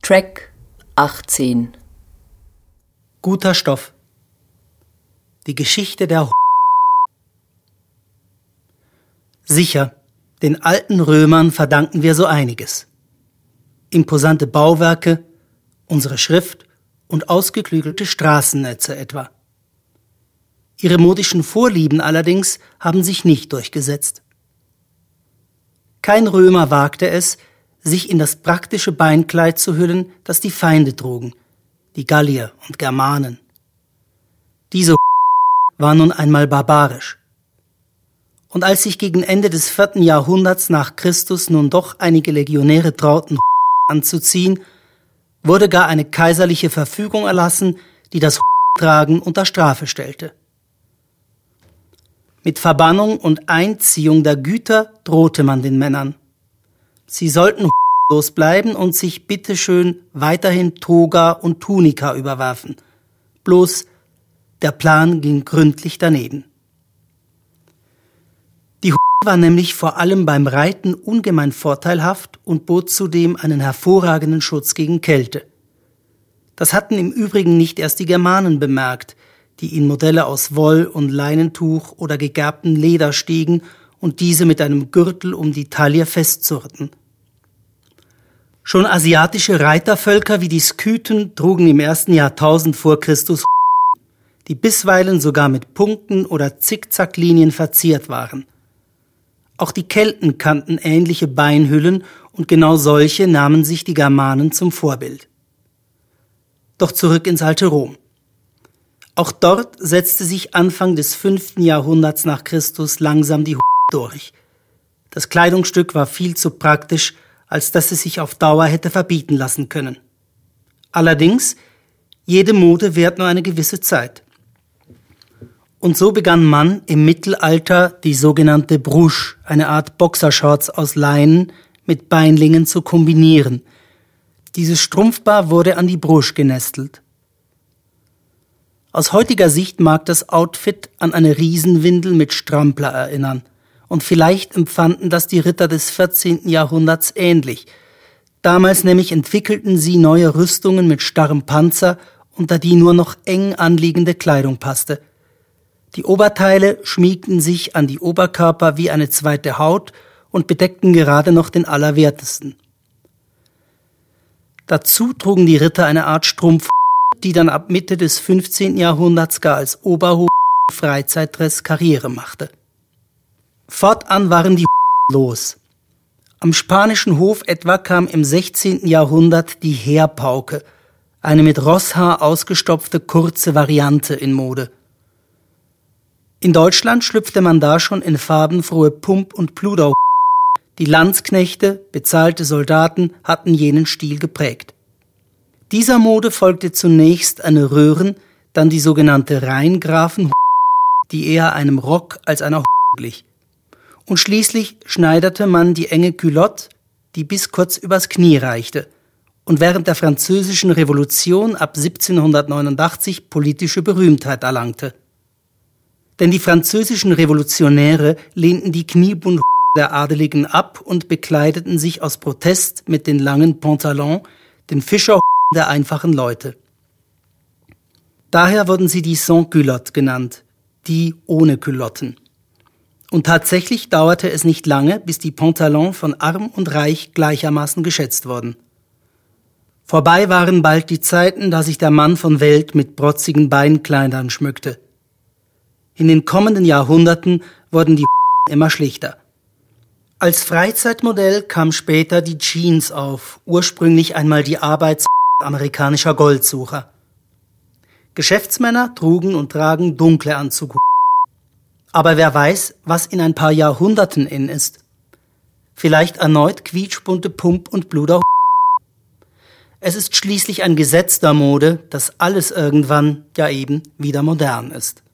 Track 18. Guter Stoff. Die Geschichte der Sicher, den alten Römern verdanken wir so einiges. Imposante Bauwerke, unsere Schrift und ausgeklügelte Straßennetze etwa. Ihre modischen Vorlieben allerdings haben sich nicht durchgesetzt. Kein Römer wagte es, sich in das praktische Beinkleid zu hüllen, das die Feinde trugen, die Gallier und Germanen. Diese war nun einmal barbarisch. Und als sich gegen Ende des 4. Jahrhunderts nach Christus nun doch einige Legionäre trauten, anzuziehen, wurde gar eine kaiserliche Verfügung erlassen, die das Tragen unter Strafe stellte. Mit Verbannung und Einziehung der Güter drohte man den Männern. Sie sollten los bleiben und sich bitteschön weiterhin Toga und Tunika überwerfen. Bloß der Plan ging gründlich daneben. Die war nämlich vor allem beim Reiten ungemein vorteilhaft und bot zudem einen hervorragenden Schutz gegen Kälte. Das hatten im Übrigen nicht erst die Germanen bemerkt, die in Modelle aus Woll und Leinentuch oder gegerbtem Leder stiegen und diese mit einem Gürtel um die Taille festzurrten. Schon asiatische Reitervölker wie die Skythen trugen im 1. Jahrtausend vor Christus, die bisweilen sogar mit Punkten oder Zickzacklinien verziert waren. Auch die Kelten kannten ähnliche Beinhüllen und genau solche nahmen sich die Germanen zum Vorbild. Doch zurück ins alte Rom. Auch dort setzte sich Anfang des 5. Jahrhunderts nach Christus langsam die durch. Das Kleidungsstück war viel zu praktisch, als dass es sich auf Dauer hätte verbieten lassen können. Allerdings, jede Mode währt nur eine gewisse Zeit. Und so begann man im Mittelalter die sogenannte Brouche, eine Art Boxershorts aus Leinen mit Beinlingen zu kombinieren. Dieses Strumpfpaar wurde an die Brouche genestelt. Aus heutiger Sicht mag das Outfit an eine Riesenwindel mit Strampler erinnern. Und vielleicht empfanden das die Ritter des 14. Jahrhunderts ähnlich. Damals nämlich entwickelten sie neue Rüstungen mit starrem Panzer, unter die nur noch eng anliegende Kleidung passte. Die Oberteile schmiegten sich an die Oberkörper wie eine zweite Haut und bedeckten gerade noch den Allerwertesten. Dazu trugen die Ritter eine Art Strumpf, die dann ab Mitte des 15. Jahrhunderts gar als Oberhose Freizeitdress Karriere machte. Fortan waren die los. Am spanischen Hof etwa kam im 16. Jahrhundert die Heerpauke, eine mit Rosshaar ausgestopfte kurze Variante in Mode. In Deutschland schlüpfte man da schon in farbenfrohe Pump- und Pluder. Die Landsknechte, bezahlte Soldaten, hatten jenen Stil geprägt. Dieser Mode folgte zunächst eine Röhren, dann die sogenannte Rheingrafen, die eher einem Rock als einer glich. Und schließlich schneiderte man die enge Culotte, die bis kurz übers Knie reichte und während der Französischen Revolution ab 1789 politische Berühmtheit erlangte. Denn die französischen Revolutionäre lehnten die Kniebund der Adeligen ab und bekleideten sich aus Protest mit den langen Pantalons, den Fischer der einfachen Leute. Daher wurden sie die Sans-Culotte genannt, die ohne Culotten. Und tatsächlich dauerte es nicht lange, bis die Pantalons von Arm und Reich gleichermaßen geschätzt wurden. Vorbei waren bald die Zeiten, da sich der Mann von Welt mit protzigen Beinkleidern schmückte. In den kommenden Jahrhunderten wurden die immer schlichter. Als Freizeitmodell kam später die Jeans auf, ursprünglich einmal die Arbeits- amerikanischer Goldsucher. Geschäftsmänner trugen und tragen dunkle Anzüge. Aber wer weiß, was in ein paar Jahrhunderten in ist. Vielleicht erneut quietschbunte Pump- und Bluder. Es ist schließlich ein Gesetz der Mode, dass alles irgendwann ja eben wieder modern ist.